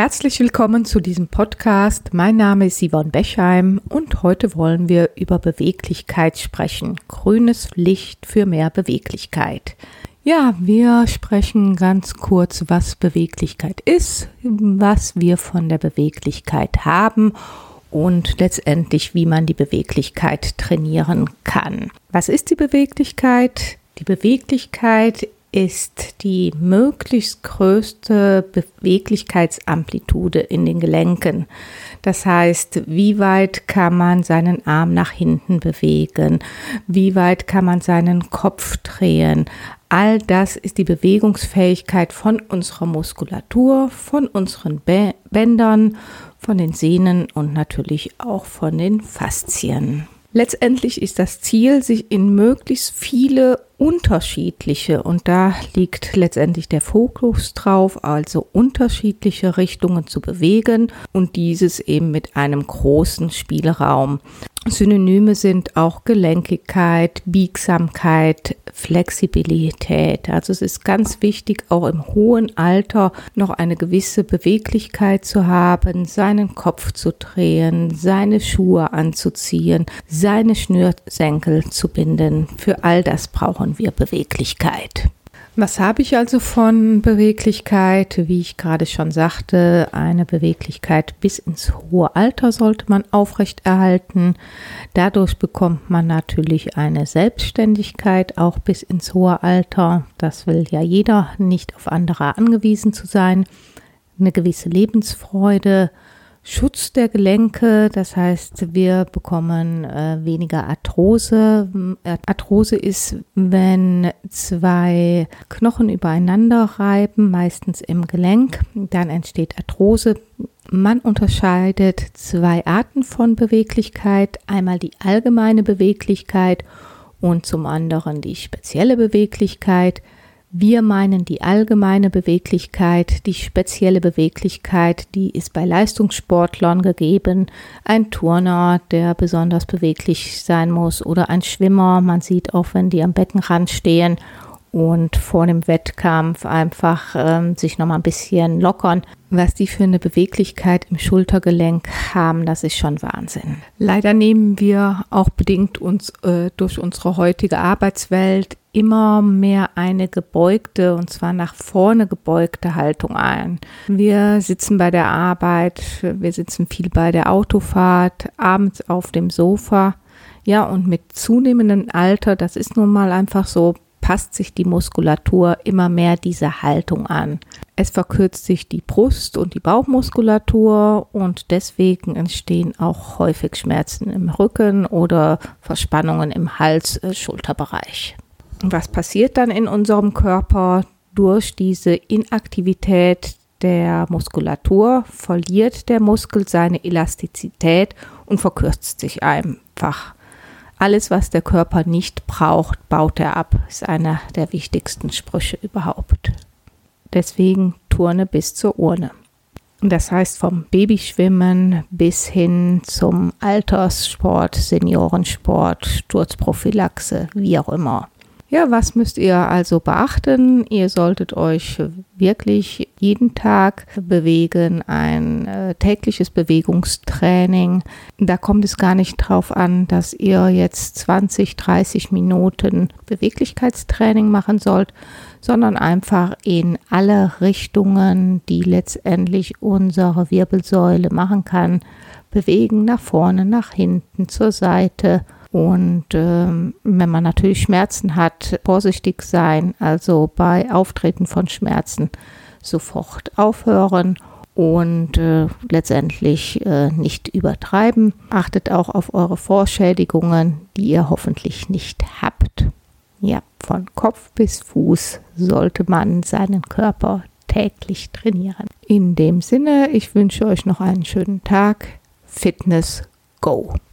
Herzlich willkommen zu diesem Podcast. Mein Name ist Yvonne Bechheim und heute wollen wir über Beweglichkeit sprechen. Grünes Licht für mehr Beweglichkeit. Ja, wir sprechen ganz kurz, was Beweglichkeit ist, was wir von der Beweglichkeit haben und letztendlich, wie man die Beweglichkeit trainieren kann. Was ist die Beweglichkeit? Die Beweglichkeit ist die möglichst größte Beweglichkeitsamplitude in den Gelenken. Das heißt, wie weit kann man seinen Arm nach hinten bewegen? Wie weit kann man seinen Kopf drehen? All das ist die Bewegungsfähigkeit von unserer Muskulatur, von unseren Bändern, von den Sehnen und natürlich auch von den Faszien. Letztendlich ist das Ziel, sich in möglichst viele unterschiedliche, und da liegt letztendlich der Fokus drauf, also unterschiedliche Richtungen zu bewegen und dieses eben mit einem großen Spielraum. Synonyme sind auch Gelenkigkeit, Biegsamkeit, Flexibilität. Also es ist ganz wichtig, auch im hohen Alter noch eine gewisse Beweglichkeit zu haben, seinen Kopf zu drehen, seine Schuhe anzuziehen, seine Schnürsenkel zu binden. Für all das brauchen wir Beweglichkeit. Was habe ich also von Beweglichkeit? Wie ich gerade schon sagte, eine Beweglichkeit bis ins hohe Alter sollte man aufrechterhalten. Dadurch bekommt man natürlich eine Selbstständigkeit auch bis ins hohe Alter. Das will ja jeder, nicht auf andere angewiesen zu sein. Eine gewisse Lebensfreude, Schutz der Gelenke, das heißt, wir bekommen weniger Arthrose. Arthrose ist, wenn zwei Knochen übereinander reiben, meistens im Gelenk, dann entsteht Arthrose. Man unterscheidet zwei Arten von Beweglichkeit, einmal die allgemeine Beweglichkeit und zum anderen die spezielle Beweglichkeit. Wir meinen die allgemeine Beweglichkeit, die spezielle Beweglichkeit, die ist bei Leistungssportlern gegeben. Ein Turner, der besonders beweglich sein muss, oder ein Schwimmer. Man sieht auch, wenn die am Beckenrand stehen und vor dem Wettkampf einfach sich nochmal ein bisschen lockern. Was die für eine Beweglichkeit im Schultergelenk haben, das ist schon Wahnsinn. Leider nehmen wir auch bedingt uns durch unsere heutige Arbeitswelt immer mehr eine gebeugte, und zwar nach vorne gebeugte Haltung ein. Wir sitzen bei der Arbeit, wir sitzen viel bei der Autofahrt, abends auf dem Sofa. Ja, und mit zunehmendem Alter, das ist nun mal einfach so, passt sich die Muskulatur immer mehr dieser Haltung an. Es verkürzt sich die Brust- und die Bauchmuskulatur und deswegen entstehen auch häufig Schmerzen im Rücken oder Verspannungen im Hals-Schulterbereich. Was passiert dann in unserem Körper? Durch diese Inaktivität der Muskulatur verliert der Muskel seine Elastizität und verkürzt sich einfach. Alles, was der Körper nicht braucht, baut er ab. Ist einer der wichtigsten Sprüche überhaupt. Deswegen Turne bis zur Urne. Das heißt vom Babyschwimmen bis hin zum Alterssport, Seniorensport, Sturzprophylaxe, wie auch immer. Ja, was müsst ihr also beachten? Ihr solltet euch wirklich jeden Tag bewegen, ein tägliches Bewegungstraining. Da kommt es gar nicht drauf an, dass ihr jetzt 20, 30 Minuten Beweglichkeitstraining machen sollt, sondern einfach in alle Richtungen, die letztendlich unsere Wirbelsäule machen kann, bewegen, nach vorne, nach hinten, zur Seite. Und wenn man natürlich Schmerzen hat, vorsichtig sein, also bei Auftreten von Schmerzen sofort aufhören und letztendlich nicht übertreiben. Achtet auch auf eure Vorschädigungen, die ihr hoffentlich nicht habt. Ja, von Kopf bis Fuß sollte man seinen Körper täglich trainieren. In dem Sinne, ich wünsche euch noch einen schönen Tag. Fitness, go!